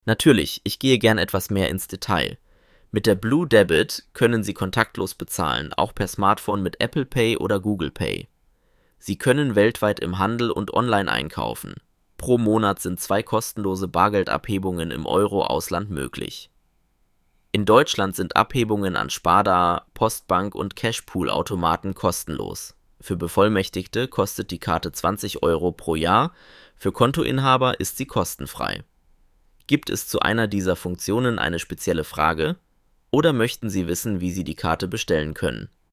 Natürlich, ich gehe gern etwas mehr ins Detail. Mit der Blue Debit können Sie kontaktlos bezahlen, auch per Smartphone mit Apple Pay oder Google Pay. Sie können weltweit im Handel und online einkaufen. Pro Monat sind 2 kostenlose Bargeldabhebungen im Euro-Ausland möglich. In Deutschland sind Abhebungen an Sparda, Postbank und Cashpool-Automaten kostenlos. Für Bevollmächtigte kostet die Karte 20 Euro pro Jahr, für Kontoinhaber ist sie kostenfrei. Gibt es zu einer dieser Funktionen eine spezielle Frage? Oder möchten Sie wissen, wie Sie die Karte bestellen können?